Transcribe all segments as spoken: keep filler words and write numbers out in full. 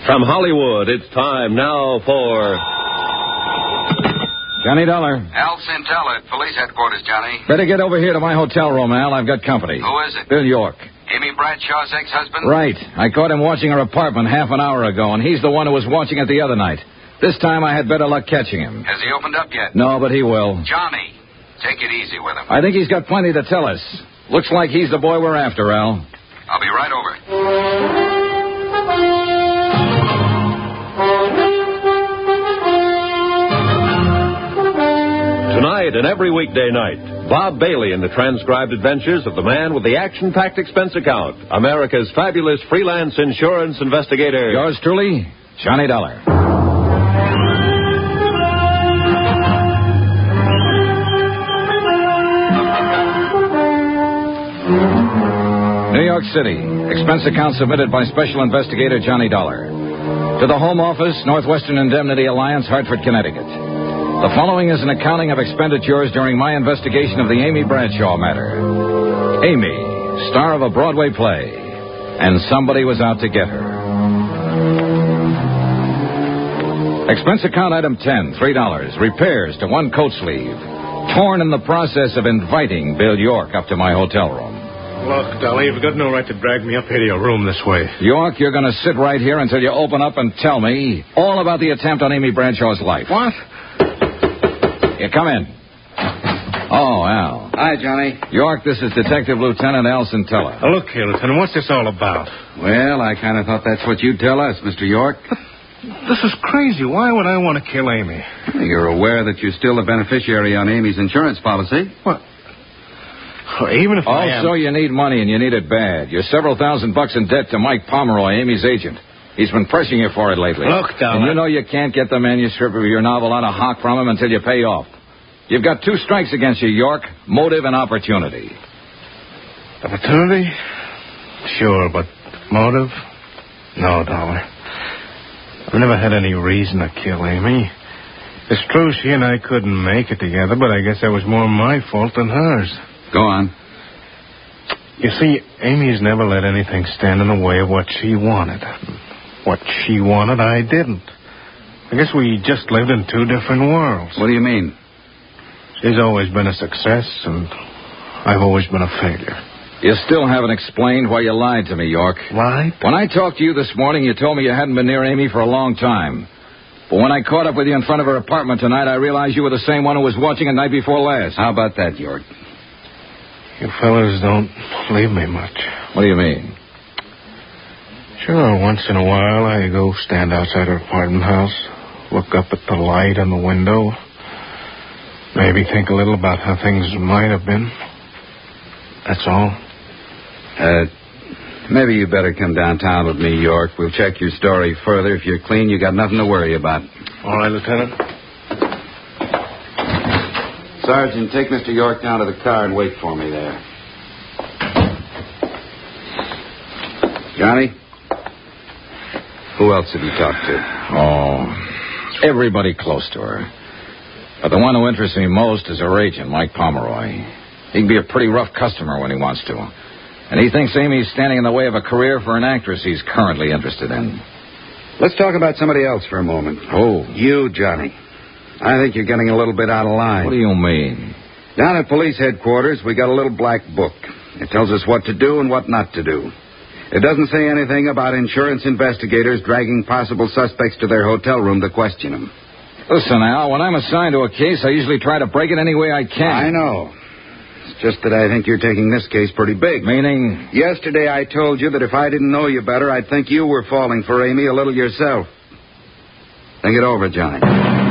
From Hollywood, it's time now for... Johnny Dollar. Al Centella at police headquarters, Johnny. Better get over here to my hotel room, Al. I've got company. Who is it? Bill York. Amy Bradshaw's ex-husband? Right. I caught him watching her apartment half an hour ago, and he's the one who was watching it the other night. This time I had better luck catching him. Has he opened up yet? No, but he will. Johnny, take it easy with him. I think he's got plenty to tell us. Looks like he's the boy we're after, Al. I'll be right over. Tonight and every weekday night, Bob Bailey in the transcribed adventures of the man with the action-packed expense account, America's fabulous freelance insurance investigator. Yours truly, Johnny Dollar. New York City. Expense account submitted by Special Investigator Johnny Dollar. To the Home Office, Northwestern Indemnity Alliance, Hartford, Connecticut. The following is an accounting of expenditures during my investigation of the Amy Bradshaw matter. Amy, star of a Broadway play, and somebody was out to get her. Expense account item ten, three dollars. Repairs to one coat sleeve. Torn in the process of inviting Bill York up to my hotel room. Look, Dolly, you've got no right to drag me up here to your room this way. York, you're going to sit right here until you open up and tell me all about the attempt on Amy Bradshaw's life. What? You come in. Oh, Al. Hi, Johnny. York, this is Detective Lieutenant Al Centella. Now, look here, Lieutenant, what's this all about? Well, I kind of thought that's what you'd tell us, Mister York. This is crazy. Why would I want to kill Amy? You're aware that you're still the beneficiary on Amy's insurance policy? What? Well, even if I am... Also, you need money, and you need it bad. You're several thousand bucks in debt to Mike Pomeroy, Amy's agent. He's been pressing you for it lately. Look, Dollar. And you know you can't get the manuscript of your novel out of hock from him until you pay off. You've got two strikes against you, York. Motive and opportunity. Opportunity? Sure, but motive? No, Dollar. I've never had any reason to kill Amy. It's true she and I couldn't make it together, but I guess that was more my fault than hers. Go on. You see, Amy's never let anything stand in the way of what she wanted. What she wanted, I didn't. I guess we just lived in two different worlds. What do you mean? She's always been a success, and I've always been a failure. You still haven't explained why you lied to me, York. Lied? When I talked to you this morning, you told me you hadn't been near Amy for a long time. But when I caught up with you in front of her apartment tonight, I realized you were the same one who was watching the night before last. How about that, York? You fellas don't believe me much. What do you mean? Sure, once in a while I go stand outside her apartment house, look up at the light on the window, maybe think a little about how things might have been. That's all. Uh, maybe you better come downtown with me, York. We'll check your story further. If you're clean, you got nothing to worry about. All right, Lieutenant. Sergeant, take Mister York down to the car and wait for me there. Johnny? Who else have you talked to? Oh, everybody close to her. But the one who interests me most is her agent, Mike Pomeroy. He can be a pretty rough customer when he wants to. And he thinks Amy's standing in the way of a career for an actress he's currently interested in. Let's talk about somebody else for a moment. Who? You, Johnny. I think you're getting a little bit out of line. What do you mean? Down at police headquarters, we got a little black book. It tells us what to do and what not to do. It doesn't say anything about insurance investigators dragging possible suspects to their hotel room to question them. Listen, Al, when I'm assigned to a case, I usually try to break it any way I can. I know. It's just that I think you're taking this case pretty big. Meaning? Yesterday I told you that if I didn't know you better, I'd think you were falling for Amy a little yourself. Think it over, Johnny.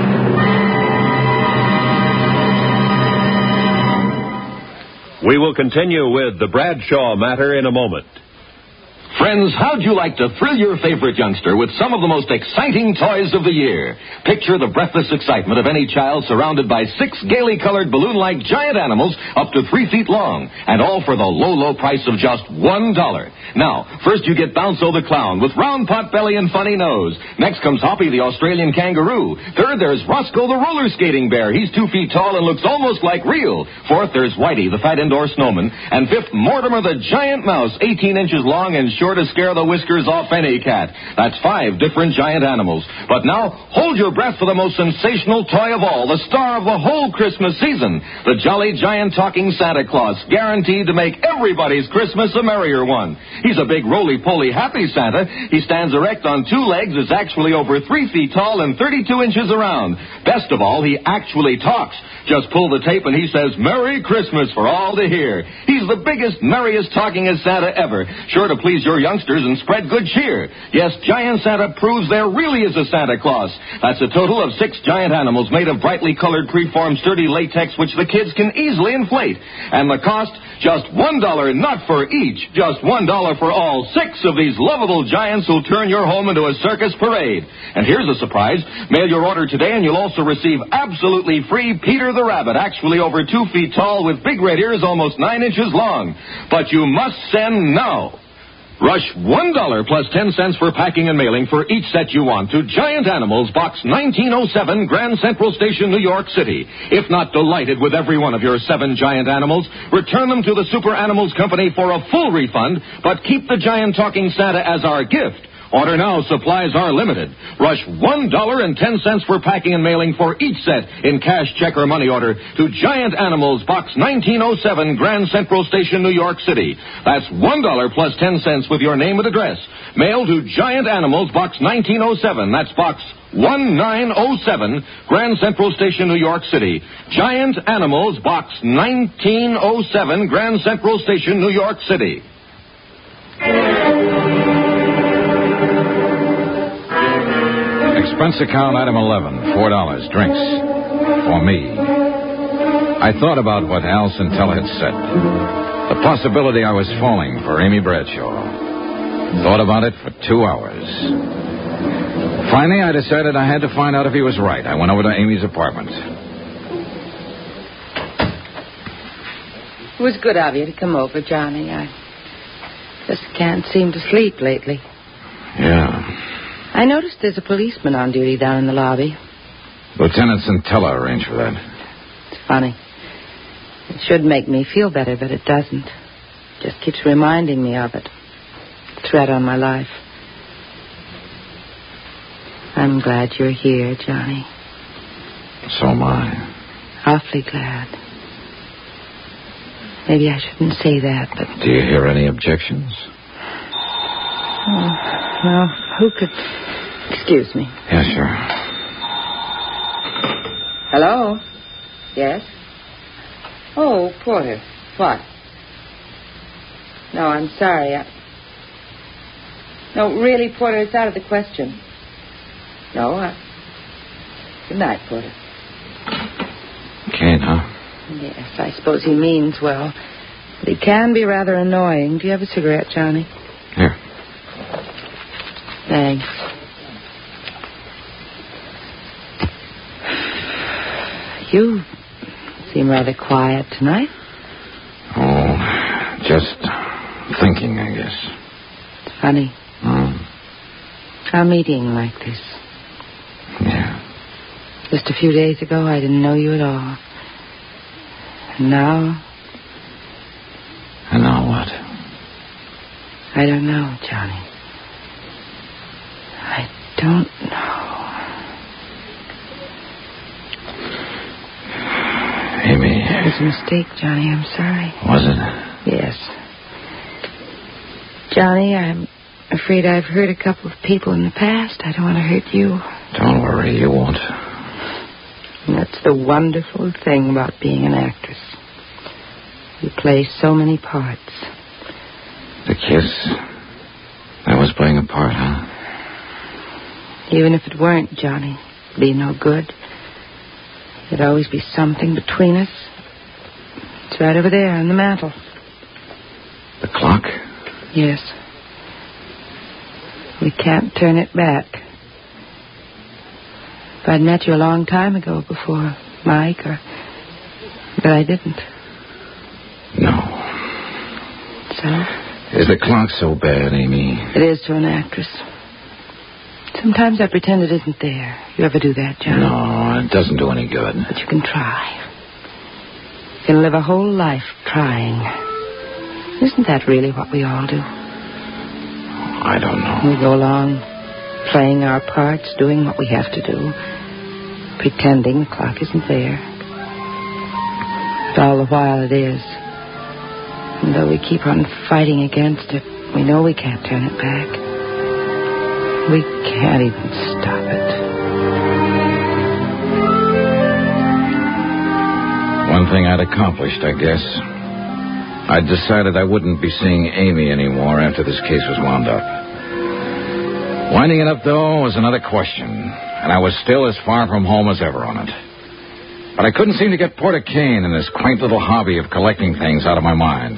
We will continue with the Bradshaw matter in a moment. Friends, how'd you like to thrill your favorite youngster with some of the most exciting toys of the year? Picture the breathless excitement of any child surrounded by six gaily colored balloon-like giant animals up to three feet long, and all for the low, low price of just one dollar. Now, first you get Bounzo the clown with round pot belly and funny nose. Next comes Hoppy the Australian kangaroo. Third, there's Roscoe the roller skating bear. He's two feet tall and looks almost like real. Fourth, there's Whitey the fat indoor snowman. And fifth, Mortimer the giant mouse, eighteen inches long and short sure to scare the whiskers off any cat. That's five different giant animals. But now, hold your breath for the most sensational toy of all, the star of the whole Christmas season, the Jolly Giant Talking Santa Claus, guaranteed to make everybody's Christmas a merrier one. He's a big, roly-poly, happy Santa. He stands erect on two legs, is actually over three feet tall and thirty-two inches around. Best of all, he actually talks. Just pull the tape and he says, Merry Christmas for all to hear. He's the biggest, merriest, talkingest Santa ever, sure to please your youngsters and spread good cheer. Yes, Giant Santa proves there really is a Santa Claus. That's a total of six giant animals made of brightly colored, preformed, sturdy latex, which the kids can easily inflate. And the cost, just one dollar, not for each, just one dollar for all six of these lovable giants who'll turn your home into a circus parade. And here's a surprise. Mail your order today and you'll also receive absolutely free Peter the Rabbit, actually over two feet tall with big red ears almost nine inches long. But you must send now. Rush one dollar plus ten cents for packing and mailing for each set you want to Giant Animals, Box nineteen oh seven, Grand Central Station, New York City. If not delighted with every one of your seven giant animals, return them to the Super Animals Company for a full refund, but keep the Giant Talking Santa as our gift. Order now. Supplies are limited. Rush one dollar and ten cents for packing and mailing for each set in cash, check, or money order to Giant Animals, Box nineteen oh seven, Grand Central Station, New York City. That's one dollar plus ten cents with your name and address. Mail to Giant Animals, Box nineteen oh seven. That's Box nineteen oh seven, Grand Central Station, New York City. Giant Animals, Box nineteen oh seven, Grand Central Station, New York City. Expense account item eleven, four dollars, drinks. For me. I thought about what Al Centella had said. The possibility I was falling for Amy Bradshaw. Thought about it for two hours. Finally, I decided I had to find out if he was right. I went over to Amy's apartment. It was good of you to come over, Johnny. I just can't seem to sleep lately. Yeah. I noticed there's a policeman on duty down in the lobby. Lieutenant Centella arranged for that. It's funny. It should make me feel better, but it doesn't. It just keeps reminding me of it. The threat on my life. I'm glad you're here, Johnny. So am I. Awfully glad. Maybe I shouldn't say that, but... Do you hear any objections? Oh, well, who could... Excuse me. Yes, sure. Hello? Yes? Oh, Porter. What? No, I'm sorry. I... No, really, Porter, it's out of the question. No, I... Good night, Porter. Kane, huh? Yes, I suppose he means well. But he can be rather annoying. Do you have a cigarette, Johnny? Here. Thanks. You seem rather quiet tonight. Oh, just thinking, I guess. It's funny. Hmm. A meeting like this. Yeah. Just a few days ago, I didn't know you at all. And now... And now what? I don't know, Johnny. I don't know. Amy. It was a mistake, Johnny. I'm sorry. Was it? Yes. Johnny, I'm afraid I've hurt a couple of people in the past. I don't want to hurt you. Don't worry, you won't. And that's the wonderful thing about being an actress. You play so many parts. The kiss, that was playing a part, huh? Even if it weren't, Johnny, it'd be no good. There'd always be something between us. It's right over there on the mantel. The clock? Yes. We can't turn it back. If I'd met you a long time ago before Mike, or... But I didn't. No. So? Is the clock so bad, Amy? It is to an actress. Sometimes I pretend it isn't there. You ever do that, John? No, it doesn't do any good. But you can try. You can live a whole life trying. Isn't that really what we all do? I don't know. We go along playing our parts, doing what we have to do, pretending the clock isn't there. But all the while it is. And though we keep on fighting against it, we know we can't turn it back. We can't even stop it. One thing I'd accomplished, I guess. I'd decided I wouldn't be seeing Amy anymore after this case was wound up. Winding it up, though, was another question, and I was still as far from home as ever on it. But I couldn't seem to get Porter Kane and his quaint little hobby of collecting things out of my mind.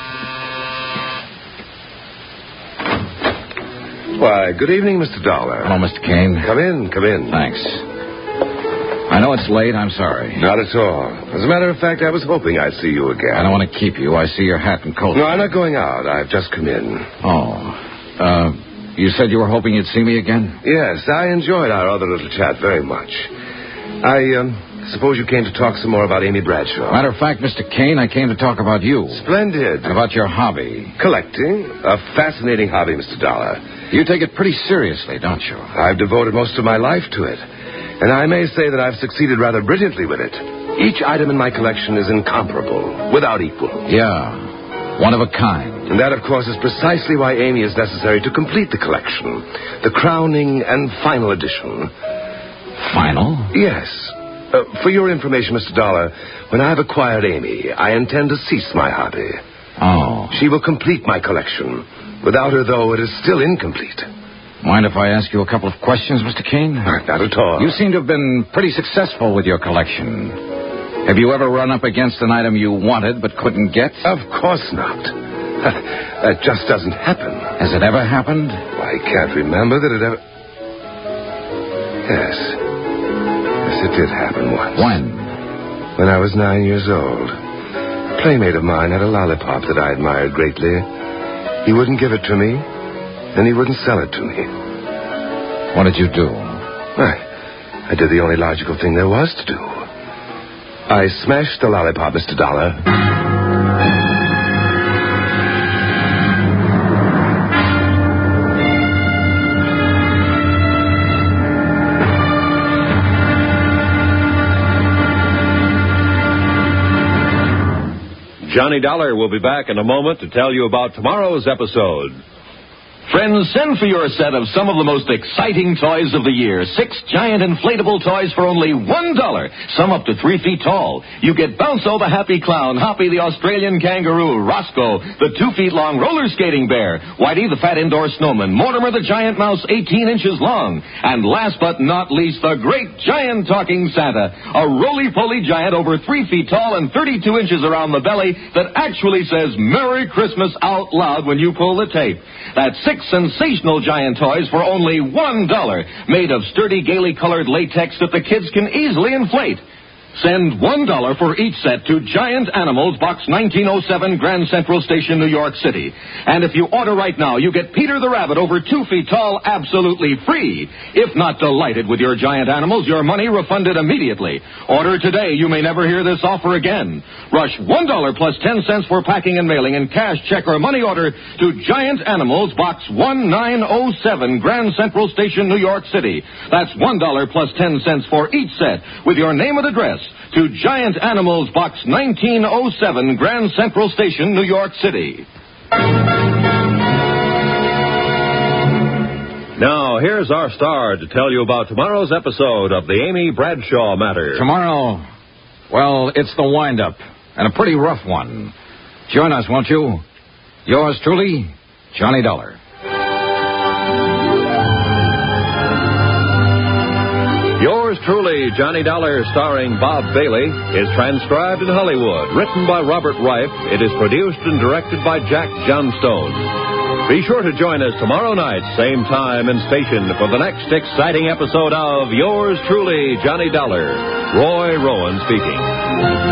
Why, good evening, Mister Dollar. Hello, Mister Kane. Come in, come in. Thanks. I know it's late. I'm sorry. Not at all. As a matter of fact, I was hoping I'd see you again. I don't want to keep you. I see your hat and coat. No, I'm not going out. I've just come in. Oh. Uh, you said you were hoping you'd see me again? Yes, I enjoyed our other little chat very much. I, um... suppose you came to talk some more about Amy Bradshaw. Matter of fact, Mister Kane, I came to talk about you. Splendid. And about your hobby. Collecting. A fascinating hobby, Mister Dollar. You take it pretty seriously, don't you? I've devoted most of my life to it. And I may say that I've succeeded rather brilliantly with it. Each item in my collection is incomparable, without equal. Yeah. One of a kind. And that, of course, is precisely why Amy is necessary to complete the collection. The crowning and final edition. Final? Yes. Uh, for your information, Mister Dollar, when I've acquired Amy, I intend to cease my hobby. Oh. She will complete my collection. Without her, though, it is still incomplete. Mind if I ask you a couple of questions, Mister Kane? Not at all. You seem to have been pretty successful with your collection. Have you ever run up against an item you wanted but couldn't get? Of course not. That just doesn't happen. Has it ever happened? I can't remember that it ever... Yes. It did happen once. When? When I was nine years old. A playmate of mine had a lollipop that I admired greatly. He wouldn't give it to me, and he wouldn't sell it to me. What did you do? I, I did the only logical thing there was to do. I smashed the lollipop, Mister Dollar. Johnny Dollar will be back in a moment to tell you about tomorrow's episode. Friends, send for your set of some of the most exciting toys of the year. Six giant inflatable toys for only one dollar. Some up to three feet tall. You get Bounco the Happy Clown, Hoppy the Australian Kangaroo, Roscoe the two feet long roller skating bear, Whitey the fat indoor snowman, Mortimer the giant mouse eighteen inches long, and last but not least, the great giant talking Santa, a roly-poly giant over three feet tall and thirty-two inches around the belly that actually says Merry Christmas out loud when you pull the tape. That's six sensational giant toys for only one dollar, made of sturdy, gaily colored latex that the kids can easily inflate. Send one dollar for each set to Giant Animals, Box nineteen oh seven, Grand Central Station, New York City. And if you order right now, you get Peter the Rabbit over two feet tall absolutely free. If not delighted with your Giant Animals, your money refunded immediately. Order today. You may never hear this offer again. Rush one dollar plus ten cents for packing and mailing in cash, check, or money order to Giant Animals, Box nineteen oh seven, Grand Central Station, New York City. That's one dollar plus ten cents for each set with your name and address to Giant Animals, Box nineteen oh seven, Grand Central Station, New York City. Now, here's our star to tell you about tomorrow's episode of the Amy Bradshaw Matter. Tomorrow, well, it's the wind-up, and a pretty rough one. Join us, won't you? Yours truly, Johnny Dollar. Yours truly, Johnny Dollar, starring Bob Bailey, is transcribed in Hollywood. Written by Robert Reif, it is produced and directed by Jack Johnstone. Be sure to join us tomorrow night, same time and station, for the next exciting episode of Yours truly, Johnny Dollar. Roy Rowan speaking.